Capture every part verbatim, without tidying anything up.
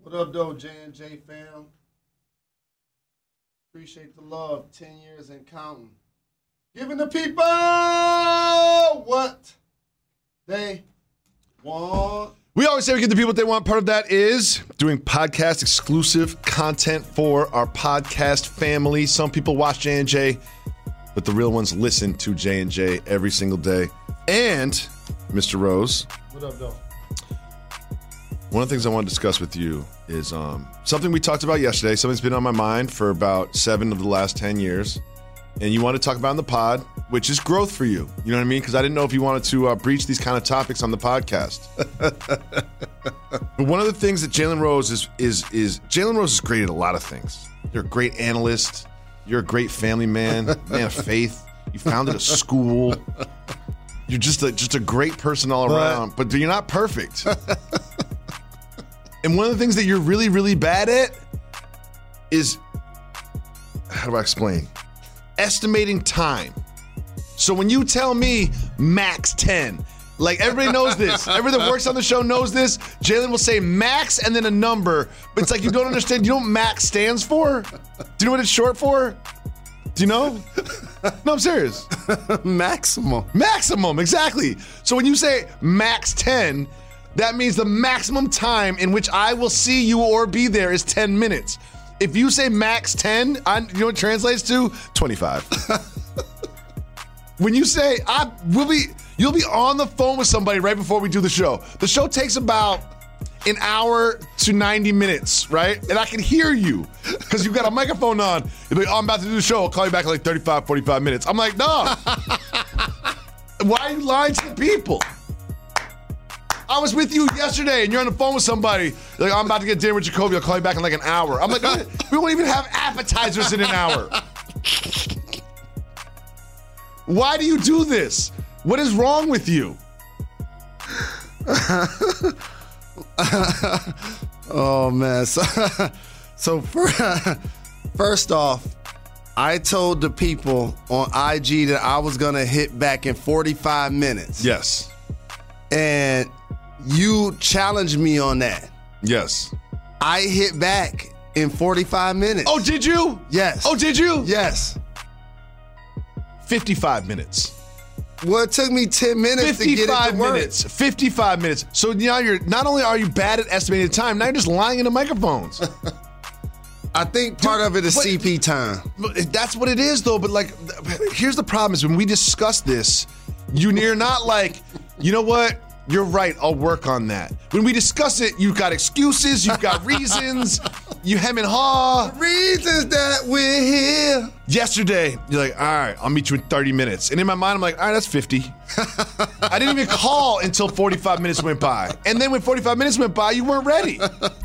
What up, though, J and J fam? Appreciate the love. Ten years and counting. Giving the people what they want. We always say we give the people what they want. Part of that is doing podcast exclusive content for our podcast family. Some people watch J and J, but the real ones listen to J and J every single day. And, Mister Rose. What up, though? One of the things I want to discuss with you is um, something we talked about yesterday. Something's been on my mind for about seven of the last ten years. And you want to talk about in the pod, which is growth for you. You know what I mean? Because I didn't know if you wanted to uh, breach these kind of topics on the podcast. But one of the things that Jalen Rose is, is, is Jalen Rose is great at a lot of things. You're a great analyst. You're a great family man, man of faith. You founded a school. You're just a, just a great person all around. But you're not perfect. And one of the things that you're really, really bad at is, how do I explain? Estimating time. So when you tell me max ten, like everybody knows this. Everybody that works on the show knows this. Jalen will say max and then a number, but it's like you don't understand. You know what max stands for? Do you know what it's short for? Do you know? No, I'm serious. Maximum. Maximum, exactly. So when you say max ten, that means the maximum time in which I will see you or be there is ten minutes. If you say max ten, I, you know what it translates to? twenty-five. When you say, I will be, you'll be on the phone with somebody right before we do the show. The show takes about an hour to ninety minutes, right? And I can hear you because you've got a microphone on. You're like, oh, I'm about to do the show. I'll call you back in like thirty-five, forty-five minutes. I'm like, no. Why are you lying to the people? I was with you yesterday, and you're on the phone with somebody. You're like, I'm about to get dinner with Jacoby. I'll call you back in like an hour. I'm like, we won't even have appetizers in an hour. Why do you do this? What is wrong with you? Oh, man. So, so first off, I told the people on I G that I was going to hit back in forty-five minutes. Yes. And you challenged me on that. Yes. I hit back in forty-five minutes. Oh, did you? Yes. Oh, did you? Yes. fifty-five minutes. Well, it took me ten minutes to get it to fifty-five work. minutes. fifty-five minutes. So now you're, not only are you bad at estimating time, now you're just lying into microphones. I think part Dude, of it is but- C P time. That's what it is, though. But like, here's the problem: is when we discuss this, you- you're not like, you know what? You're right. I'll work on that. When we discuss it, you've got excuses, you've got reasons, you hem and haw. Reasons that we're here. Yesterday, you're like, all right, I'll meet you in thirty minutes. And in my mind, I'm like, all right, that's fifty. I didn't even call until forty-five minutes went by. And then when forty-five minutes went by, you weren't ready.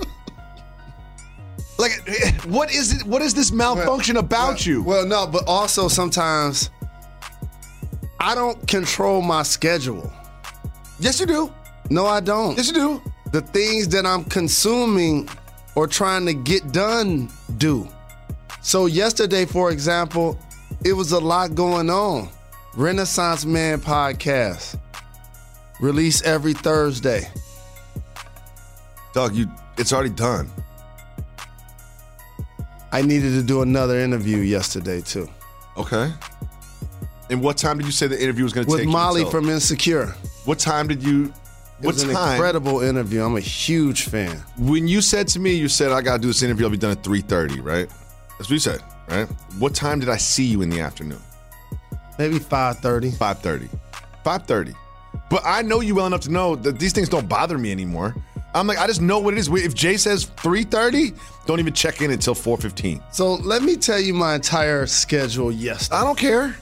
Like, what is it? What is this malfunction well, about well, you? Well, no, but also sometimes I don't control my schedule. Yes, you do. No, I don't. Yes, you do. The things that I'm consuming or trying to get done do. So yesterday, for example, it was a lot going on. Renaissance Man podcast, release every Thursday. Doug, you it's already done. I needed to do another interview yesterday too. Okay. And what time did you say the interview was going to With take? With Molly you from Insecure. What time did you? It What was an time? incredible interview. I'm a huge fan. When you said to me, you said I got to do this interview. I'll be done at three thirty, right? That's what you said, right? What time did I see you in the afternoon? Maybe five thirty. five thirty. five thirty. But I know you well enough to know that these things don't bother me anymore. I'm like, I just know what it is. If Jay says three thirty, don't even check in until four fifteen. So let me tell you my entire schedule yesterday. I don't care.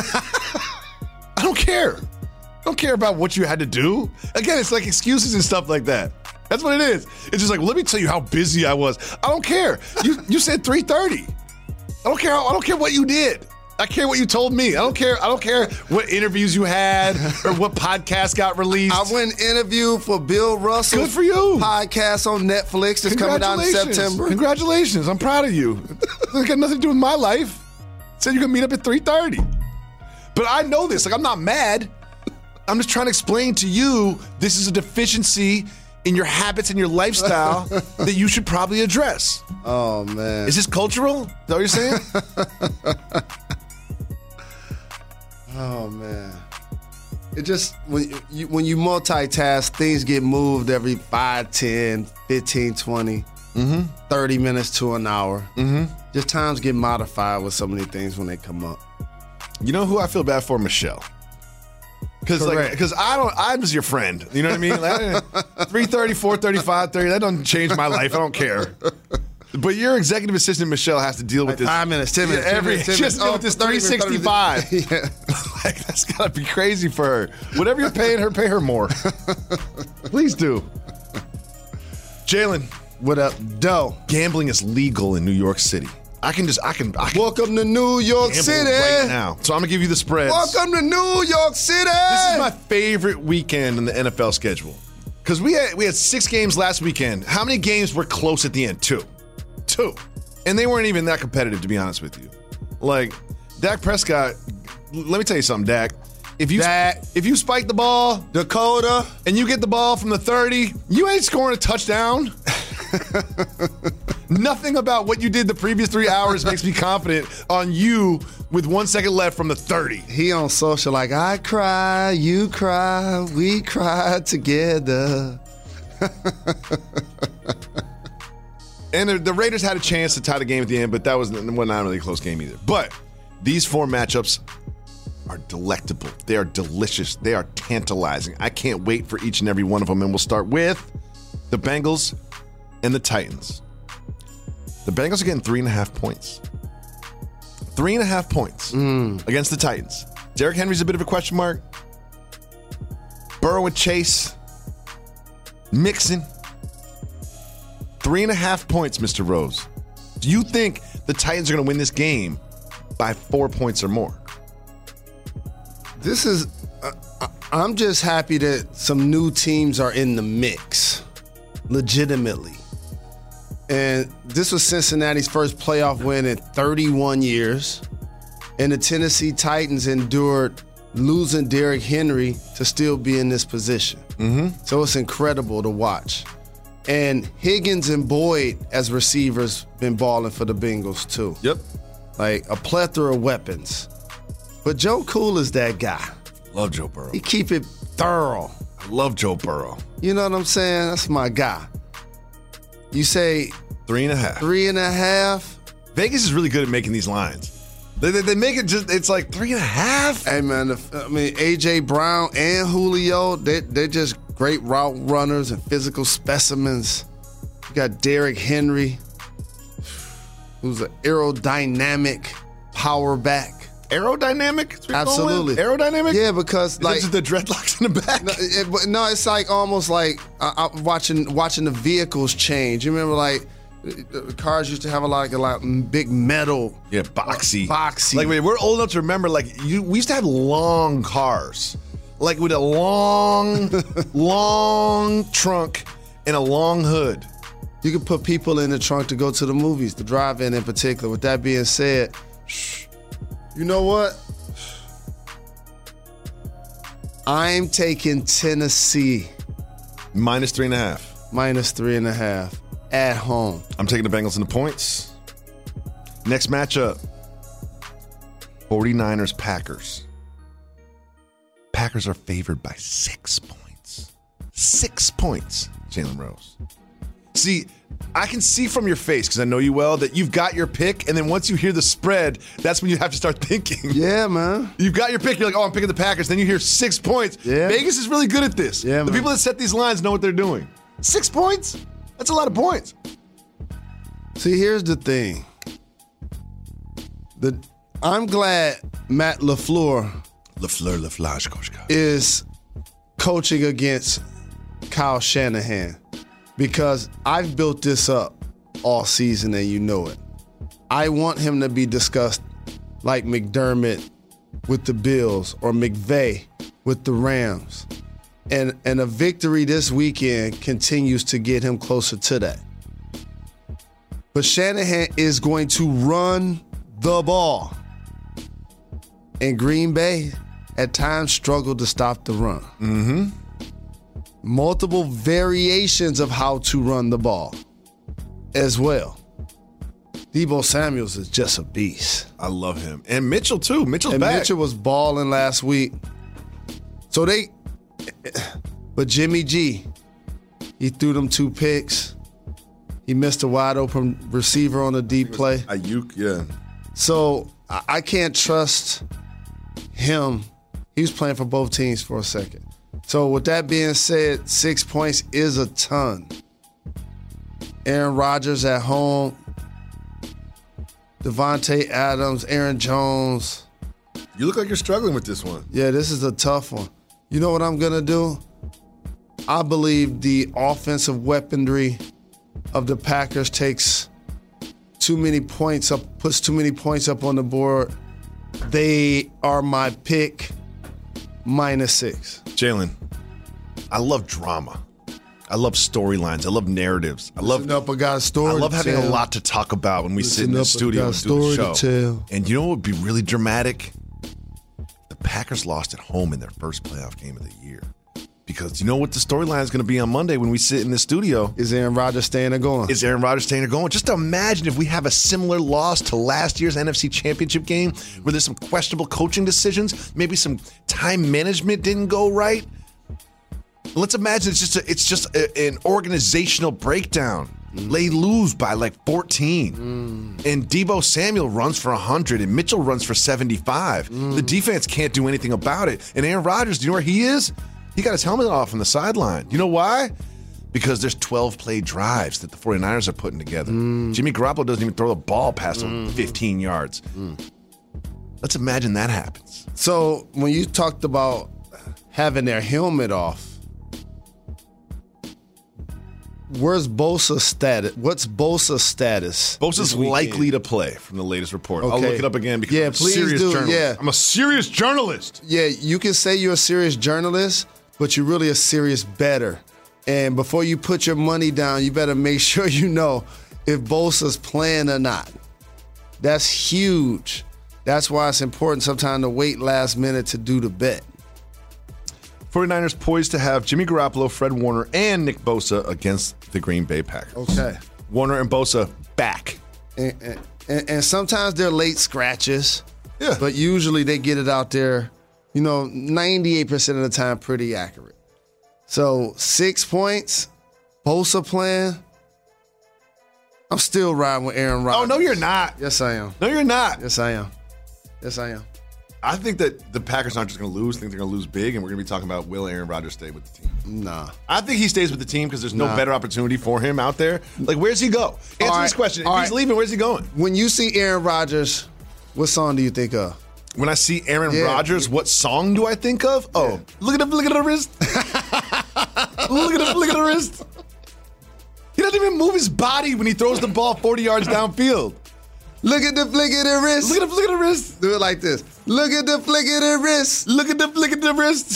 I don't care. I don't care about what you had to do. Again, it's like excuses and stuff like that. That's what it is. It's just like, let me tell you how busy I was. I don't care. You you said three thirty. I don't care. I don't care what you did. I care what you told me. I don't care. I don't care what interviews you had or what podcast got released. I went and interviewed for Bill Russell. Good for you. Podcast on Netflix that's coming out in September. Congratulations. I'm proud of you. It's got nothing to do with my life. Said you're going to meet up at three thirty. But I know this. Like, I'm not mad. I'm just trying to explain to you this is a deficiency in your habits and your lifestyle that you should probably address. Oh, man. Is this cultural? Is that what you're saying? Oh, man. It just, when you, when you multitask, things get moved every five, ten, fifteen, twenty, Mm-hmm. thirty minutes to an hour. Mm-hmm. Just times get modified with so many things when they come up. You know who I feel bad for? Michelle. Because like, Correct. because I don't, I was your friend. You know what I mean? Like, three thirty, four thirty, five thirty, that doesn't change my life. I don't care. But your executive assistant, Michelle, has to deal with Like this. five minutes, ten minutes, Yeah, ten every, minutes, ten she has to deal minutes. with this Oh, thirty three minutes, sixty-five. Yeah. Like, that's got to be crazy for her. Whatever you're paying her, pay her more. Please do. Jalen, What up, Doe? gambling is legal in New York City. I can just, I can, I can Welcome to New York gamble City. right now. So I'm going to give you the spreads. Welcome to New York City. This is my favorite weekend in the N F L schedule. Because we had we had six games last weekend. How many games were close at the end? Two. Two. And they weren't even that competitive, to be honest with you. Like, Dak Prescott, let me tell you something, Dak. If you Dak. if you spike the ball Dakota. and you get the ball from the thirty, you ain't scoring a touchdown. Nothing about what you did the previous three hours makes me confident on you with one second left from the thirty. He on social like, I cry, you cry, we cry together. And the, the Raiders had a chance to tie the game at the end, but that was well, not really a close game either. But these four matchups are delectable. They are delicious. They are tantalizing. I can't wait for each and every one of them. And we'll start with the Bengals and the Titans. The Bengals are getting three and a half points. Three and a half points Mm. against the Titans. Derrick Henry's a bit of a question mark. Burrow and Chase. Mixon. Three and a half points, Mister Rose. Do you think the Titans are going to win this game by four points or more? This is, uh, I- I'm just happy that some new teams are in the mix, legitimately. And this was Cincinnati's first playoff win in thirty-one years. And the Tennessee Titans endured losing Derrick Henry to still be in this position. Mm-hmm. So it's incredible to watch. And Higgins and Boyd as receivers been balling for the Bengals too. Yep. Like a plethora of weapons. But Joe Cool is that guy. Love Joe Burrow. He keep it thorough. I love Joe Burrow. You know what I'm saying? That's my guy. You say Three and a half. three and a half. Vegas is really good at making these lines. They, they, they make it just, it's like three and a half. Hey man, the, I mean A J Brown and Julio, they they're just great route runners and physical specimens. You got Derrick Henry, who's an aerodynamic power back. Aerodynamic? That's what you're Absolutely. going with? Aerodynamic? Yeah, because Is like that just the dreadlocks in the back? No, it, but no, it's like almost like I, I'm watching watching the vehicles change. You remember like the cars used to have a lot of like big metal. Yeah, boxy. Boxy. Like, we're old enough to remember, like, you, we used to have long cars. Like, with a long, long trunk and a long hood. You could put people in the trunk to go to the movies, the drive-in in particular. With that being said, you know what? I'm taking Tennessee Minus three and a half. minus three and a half at home. I'm taking the Bengals in the points. Next matchup, forty-niners Packers. Packers are favored by six points. Six points, Jalen Rose. See, I can see from your face, because I know you well, that you've got your pick, and then once you hear the spread, that's when you have to start thinking. Yeah, man. You've got your pick, you're like, oh, I'm picking the Packers. Then you hear six points. Yeah. Vegas is really good at this. Yeah, the man. people that set these lines know what they're doing. Six points? That's a lot of points. See, here's the thing. The I'm glad Matt LaFleur LaFleur, LaFleur, Coach Kyle. is coaching against Kyle Shanahan because I've built this up all season and you know it. I want him to be discussed like McDermott with the Bills or McVay with the Rams. And, and a victory this weekend continues to get him closer to that. But Shanahan is going to run the ball. And Green Bay at times struggled to stop the run. Mm-hmm. multiple variations of how to run the ball as well. Deebo Samuels is just a beast. I love him. And Mitchell, too. Mitchell's and back. Mitchell was balling last week. So they, but Jimmy G, he threw them two picks. He missed a wide open receiver on a deep play. Ayuk, yeah. So I, I can't trust him. He was playing for both teams for a second. So with that being said, six points is a ton. Aaron Rodgers at home. Devontae Adams, Aaron Jones. You look like you're struggling with this one. Yeah, this is a tough one. You know what I'm going to do? I believe the offensive weaponry of the Packers takes too many points up, puts too many points up on the board. They are my pick, minus six. Jalen, I love drama. I love storylines. I love narratives. I love Listen up, I got a story I love to having tell. a lot to talk about when we Listen sit in the up, I studio got a and do the story show. to tell. And you know what would be really dramatic? The Packers lost at home in their first playoff game of the year. Because you know what the storyline is going to be on Monday when we sit in the studio? Is Aaron Rodgers staying or going? Is Aaron Rodgers staying or going? Just imagine if we have a similar loss to last year's N F C Championship game where there's some questionable coaching decisions, maybe some time management didn't go right. Let's imagine it's just a, it's just a, an organizational breakdown. Mm. They lose by like fourteen. Mm. And Deebo Samuel runs for one hundred and Mitchell runs for seventy-five. Mm. The defense can't do anything about it. And Aaron Rodgers, do you know where he is? He got his helmet off on the sideline. You know why? Because there's twelve play drives that the 49ers are putting together. Mm. Jimmy Garoppolo doesn't even throw the ball past him mm. fifteen yards. Mm. Let's imagine that happens. So when you talked about having their helmet off, where's Bosa's status? What's Bosa's status? Bosa's likely to play from the latest report. Okay. I'll look it up again because yeah, I'm a please serious do. journalist. Yeah. I'm a serious journalist. Yeah, you can say you're a serious journalist, but you're really a serious bettor. And before you put your money down, you better make sure you know if Bosa's playing or not. That's huge. That's why it's important sometimes to wait last minute to do the bet. 49ers poised to have Jimmy Garoppolo, Fred Warner, and Nick Bosa against the Green Bay Packers. Okay. Warner and Bosa back. And, and, and sometimes they're late scratches. Yeah. But usually they get it out there, you know, ninety-eight percent of the time pretty accurate. So six points, Bosa playing. I'm still riding with Aaron Rodgers. Oh, no, you're not. Yes, I am. No, you're not. Yes, I am. Yes, I am. I think that the Packers aren't just going to lose. I think they're going to lose big, and we're going to be talking about will Aaron Rodgers stay with the team. Nah. I think he stays with the team because there's no Nah. better opportunity for him out there. Like, where's he go? Answer All this right. question. If All he's right. leaving, where's he going? When you see Aaron Rodgers, what song do you think of? When I see Aaron Yeah. Rodgers, what song do I think of? Oh, Yeah. look at him, look at the wrist. look at him, look at the wrist. He doesn't even move his body when he throws the ball forty yards downfield. Look at the flick of the wrist. Look at him, look at the wrist. Do it like this. Look at the flick of the wrist. Look at the look at the wrist.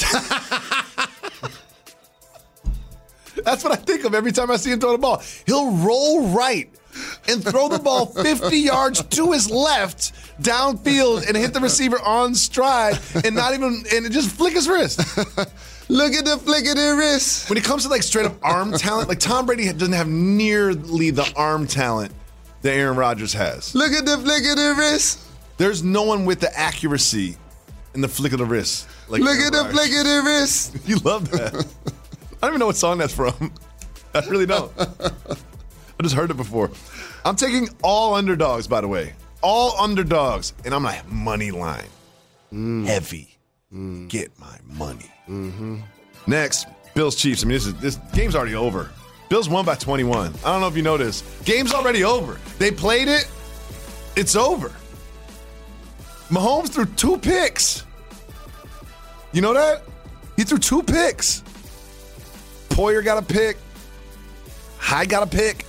That's what I think of every time I see him throw the ball. He'll roll right and throw the ball fifty yards to his left downfield and hit the receiver on stride and not even and just flick his wrist. Look at the flick of the wrist. When it comes to like straight up arm talent, like Tom Brady doesn't have nearly the arm talent that Aaron Rodgers has. Look at the flick of the wrist. There's no one with the accuracy in the flick of the wrist. Like Look Aaron at the Rodgers. flick of the wrist. You love that. I don't even know what song that's from. I really don't. I just heard it before. I'm taking all underdogs, by the way. All underdogs. And I'm like, money line. Mm. Heavy. Mm. Get my money. Mm-hmm. Next, Bills Chiefs. I mean, this is this game's already over. Bills won by twenty-one. I don't know if you know this. Game's already over. They played it. It's over. Mahomes threw two picks. You know that? He threw two picks. Poyer got a pick. High got a pick.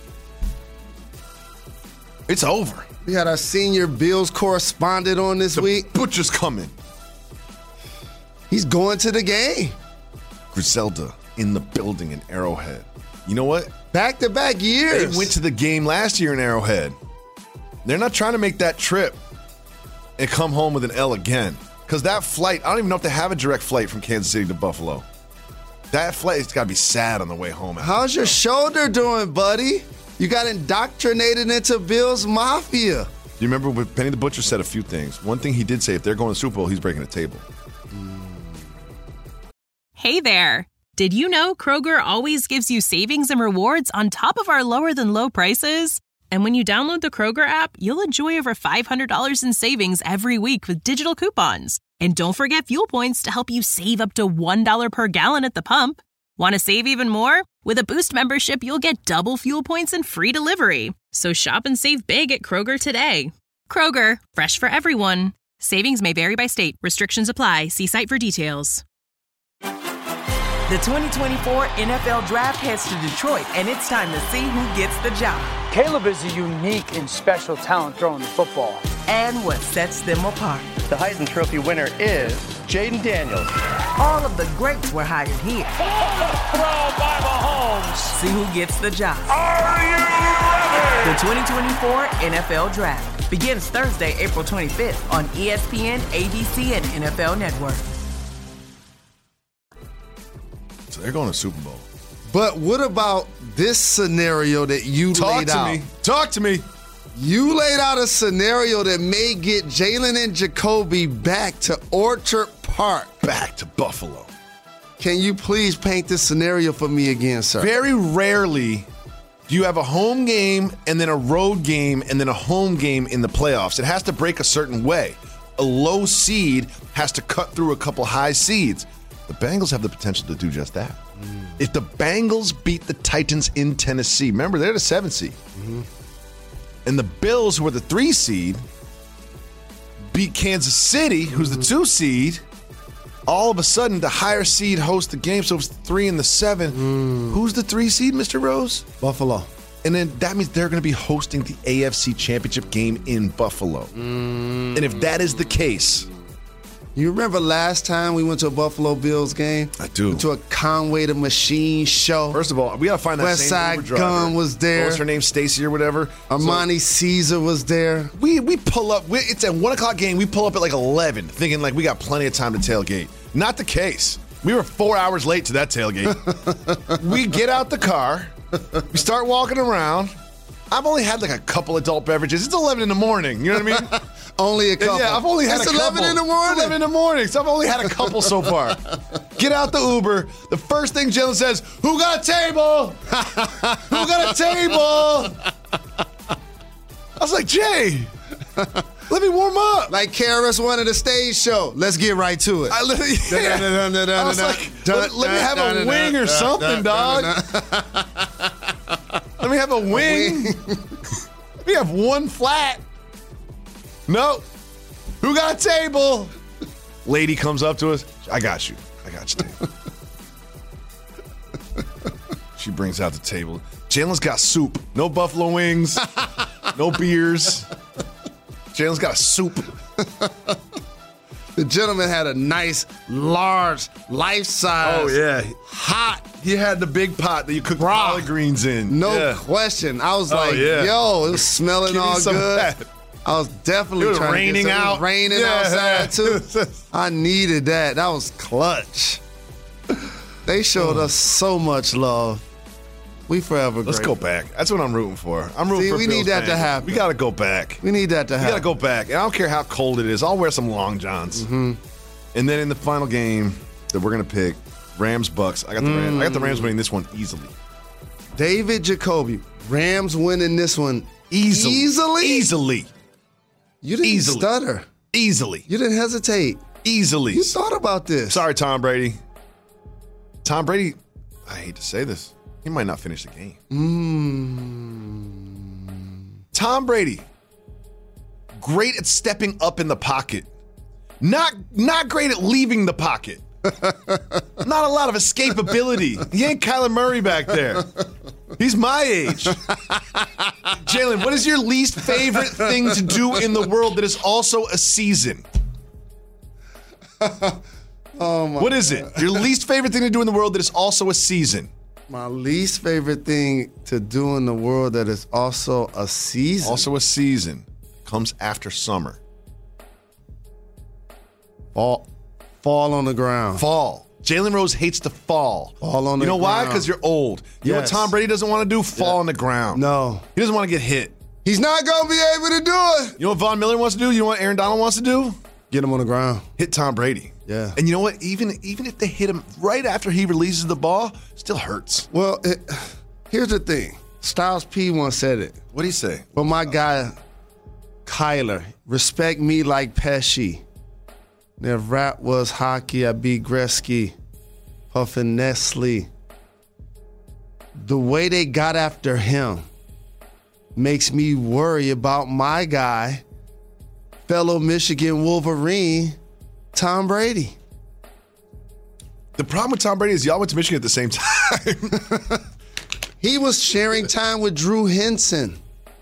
It's over. We had our senior Bills correspondent on this The week. butcher's coming. He's going to the game. Griselda in the building in Arrowhead. You know what? Back-to-back They years. went to the game last year in Arrowhead. They're not trying to make that trip and come home with an L again. Because that flight, I don't even know if they have a direct flight from Kansas City to Buffalo. That flight's got to be sad on the way home. How's your shoulder doing, buddy? You got indoctrinated into Bills Mafia. You remember when Penny the Butcher said a few things. One thing he did say, if they're going to the Super Bowl, he's breaking a table. Hey there. Did you know Kroger always gives you savings and rewards on top of our lower than low prices? And when you download the Kroger app, you'll enjoy over five hundred dollars in savings every week with digital coupons. And don't forget fuel points to help you save up to one dollar per gallon at the pump. Want to save even more? With a Boost membership, you'll get double fuel points and free delivery. So shop and save big at Kroger today. Kroger, fresh for everyone. Savings may vary by state. Restrictions apply. See site for details. The twenty twenty-four N F L Draft heads to Detroit, and it's time to see who gets the job. Caleb is a unique and special talent throwing the football. And what sets them apart. The Heisman Trophy winner is Jaden Daniels. All of the greats were hired here. Throw by Mahomes. See who gets the job. Are you ready? The twenty twenty-four N F L Draft begins Thursday, April twenty-fifth on E S P N, A B C, and N F L Network. So they're going to Super Bowl. But what about this scenario that you Talk laid to out? me. Talk to me. You laid out a scenario that may get Jalen and Jacoby back to Orchard Park. Back to Buffalo. Can you please paint this scenario for me again, sir? Very rarely do you have a home game and then a road game and then a home game in the playoffs. It has to break a certain way. A low seed has to cut through a couple high seeds. The Bengals have the potential to do just that. Mm. If the Bengals beat the Titans in Tennessee, remember, they're the seven seed. Mm-hmm. And the Bills, who are the three seed, beat Kansas City, who's mm-hmm. the two seed. All of a sudden, the higher seed hosts the game, so it's the three and the seven. Mm. Who's the three seed, Mister Rose? Buffalo. And then that means they're going to be hosting the A F C Championship game in Buffalo. Mm. And if that is the case... You remember last time we went to a Buffalo Bills game? I do. Went to a Conway the Machine show. First of all, we got to find that West same Side Uber driver. Gun was there. What was her name? Stacy or whatever. Armani so, Caesar was there. We we pull up. We, it's a one o'clock game. We pull up at like eleven, thinking like we got plenty of time to tailgate. Not the case. We were four hours late to that tailgate. We get out the car. We start walking around. I've only had like a couple adult beverages. It's eleven in the morning. You know what I mean? Only a couple. Yeah, I've only had it's a couple. eleven in the morning. It's eleven in the morning, so I've only had a couple so far. Get out the Uber. The first thing Jalen says, "Who got a table? Who got a table?" I was like, Jay, let me warm up. Like K R S One at a stage show. Let's get right to it. I, literally, yeah. I was like, let, let me have a wing or something, dog. Let me have a wing. Let me have one flat. No. Who got a table? Lady comes up to us. I got you. I got you, table. She brings out the table. Jalen's got soup. No buffalo wings. No beers. Jalen's got a soup. The gentleman had a nice, large, life-size, oh, yeah. hot. He had the big pot that you cook collard greens in. No yeah. question. I was oh, like, yeah. yo, it was smelling Give all me some good. Of that. I was definitely it was trying raining to get some, out. It was raining yeah. outside, too. I needed that. That was clutch. They showed us so much love. We forever Let's grateful. go back. That's what I'm rooting for. I'm rooting See, for we Bills need that fans. to happen. We got to go back. We need that to We happen. got to go back. And I don't care how cold it is. I'll wear some long johns. Mm-hmm. And then in the final game that we're going to pick, Rams Bucks. I got the Rams. Mm. I got the Rams winning this one easily. David Jacoby, Rams winning this one easily. Easily? Easily. You didn't easily. stutter. Easily. You didn't hesitate. Easily. You thought about this. Sorry, Tom Brady. Tom Brady, I hate to say this, he might not finish the game. Mm. Tom Brady, great at stepping up in the pocket. Not, not great at leaving the pocket. Not a lot of escapability. He ain't Kyler Murray back there. He's my age. Jalen, what is your least favorite thing to do in the world that is also a season? Oh my what is God. it? Your least favorite thing to do in the world that is also a season? My least favorite thing to do in the world that is also a season. Also a season. Comes after summer. Fall, fall on the ground. Fall. Jalen Rose hates to fall. Fall on you the know why? ground. Because you're old. You know what Yes. Tom Brady doesn't want to do? Fall on the ground. No. He doesn't want to get hit. He's not going to be able to do it. You know what Von Miller wants to do? You know what Aaron Donald wants to do? Get him on the ground. Hit Tom Brady. Yeah. And you know what? Even even if they hit him right after he releases the ball, still hurts. Well, it, here's the thing. Styles P once said it. What do you say? But my guy, Kyler, respect me like Pesci. If rap was hockey, I'd be Gretzky, Puffin Nestle. The way they got after him makes me worry about my guy, fellow Michigan Wolverine, Tom Brady. The problem with Tom Brady is y'all went to Michigan at the same time. He was sharing time with Drew Henson,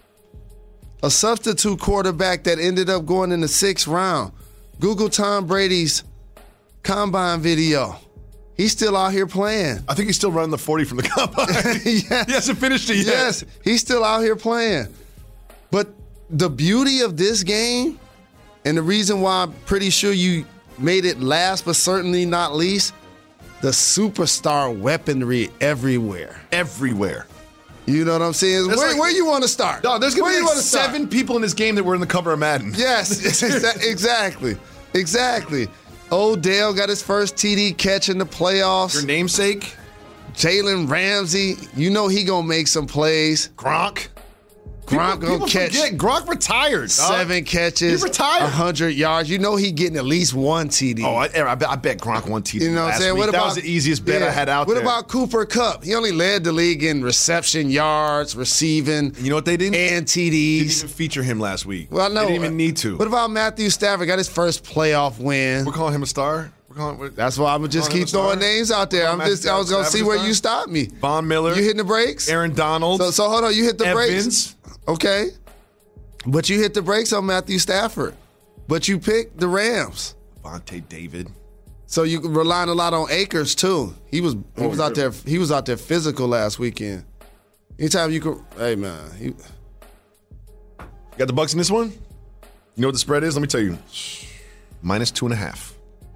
a substitute quarterback that ended up going in the sixth round. Google Tom Brady's combine video. He's still out here playing. I think he's still running the forty from the combine. Yes. He hasn't finished it yet. Yes, he's still out here playing. But the beauty of this game, and the reason why I'm pretty sure you made it last but certainly not least, the superstar weaponry everywhere. Everywhere. You know what I'm saying? That's Where, like- where you want to start? No, there's going Where to you be like wanna start? seven people in this game that were in the cover of Madden. Yes, exa- exactly. Exactly. Odell got his first T D catch in the playoffs. Your namesake, Jalen Ramsey, you know he gonna make some plays. Gronk. Gronk People- gonna people catch forget, Gronk retired. dog. seven catches, He retired. one hundred yards. You know he getting at least one T D. Oh, I, I, bet, I bet Gronk won T D you know what I'm last saying? week. What that about, was the easiest bet yeah. I had out what there. What about Cooper Kupp? He only led the league in reception yards, receiving, You know what they didn't? and T Didn't Ds. even feature him last week. Well, no, They didn't even need to. What about Matthew Stafford? Got his first playoff win. We're calling him a star. We're calling. We're, That's why I'm gonna just calling him keep a star? throwing names out there. I'm Matthew just I was gonna see Stafford a where star? you stop me. Von Miller. You hitting the brakes? Aaron Donald. So, so hold on, you hit the Evans. brakes. Okay. But you hit the brakes on Matthew Stafford. But you picked the Rams. Vontae David. So you relying a lot on Akers too. He was he Oh, was out there he was out there physical last weekend. Anytime you could hey man, he, You got the Bucks in this one? You know what the spread is? Let me tell you. Minus two and a half.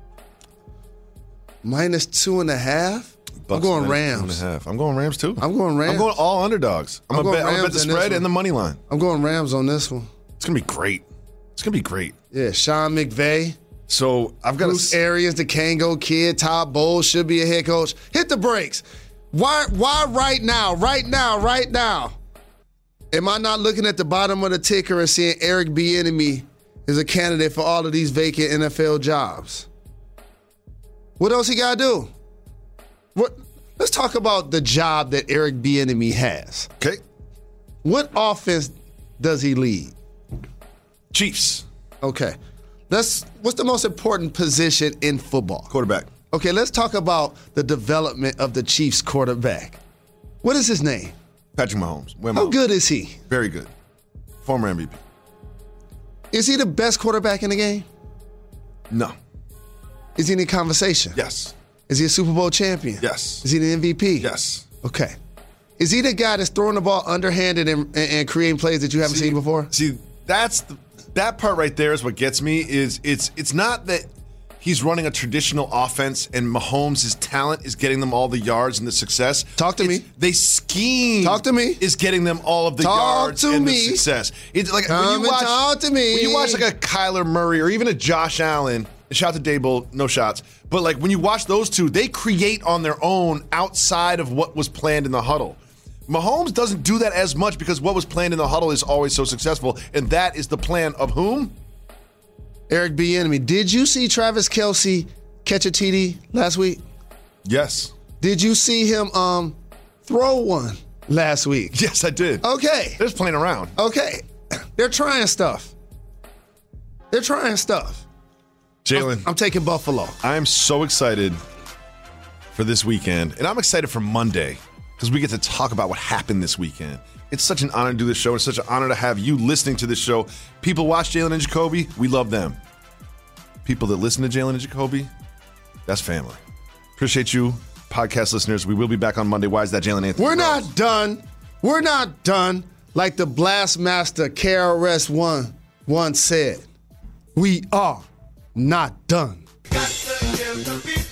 minus two and a half? I'm Bucks going minus Rams. Two and a half. I'm going Rams too. I'm going Rams. I'm going all underdogs. I'm, I'm gonna going bet, I'm gonna bet Rams the in this spread one. and the money line. I'm going Rams on this one. It's gonna be great. It's gonna be great. Yeah, Sean McVay. So I've got Bruce to. Arians, the Kango kid, Todd Bowles should be a head coach. Hit the brakes. Why why right now, right now, right now? Am I not looking at the bottom of the ticker and seeing Eric Bieniemy is a candidate for all of these vacant N F L jobs? What else he got to do? What? Let's talk about the job that Eric Bieniemy has. Okay. What offense does he lead? Chiefs. Okay. Let's. What's the most important position in football? Quarterback. Okay, let's talk about the development of the Chiefs quarterback. What is his name? Patrick Mahomes. Win How Mahomes. good is he? Very good. Former M V P. Is he the best quarterback in the game? No. Is he in the conversation? Yes. Is he a Super Bowl champion? Yes. Is he the M V P? Yes. Okay. Is he the guy that's throwing the ball underhanded and, and, and creating plays that you haven't See- seen before? See, that's the, that part right there is what gets me. Is it's it's not that he's running a traditional offense and Mahomes' talent is getting them all the yards and the success. Talk to It's- me. They scheme. Talk to me. Is getting them all of the Talk yards to and me. the success. It's like Come when and you watch. talk to me. When you watch like a Kyler Murray or even a Josh Allen. Shout out to Dable, no shots. But like when you watch those two, they create on their own outside of what was planned in the huddle. Mahomes doesn't do that as much because what was planned in the huddle is always so successful, and that is the plan of whom? Eric Bieniemy. Did you see Travis Kelce catch a T D last week? Yes. Did you see him um throw one last week? Yes, I did. Okay. They're just playing around. Okay. They're trying stuff. They're trying stuff. Jalen, I'm taking Buffalo. I am so excited for this weekend, and I'm excited for Monday because we get to talk about what happened this weekend. It's such an honor to do this show. It's such an honor to have you listening to this show. People watch Jalen and Jacoby. We love them. People that listen to Jalen and Jacoby, that's family. Appreciate you, podcast listeners. We will be back on Monday. Why is that, Jalen Anthony? We're Rose? not done. We're not done. Like the Blast Master K R S One once said, we are not done. Got to give the people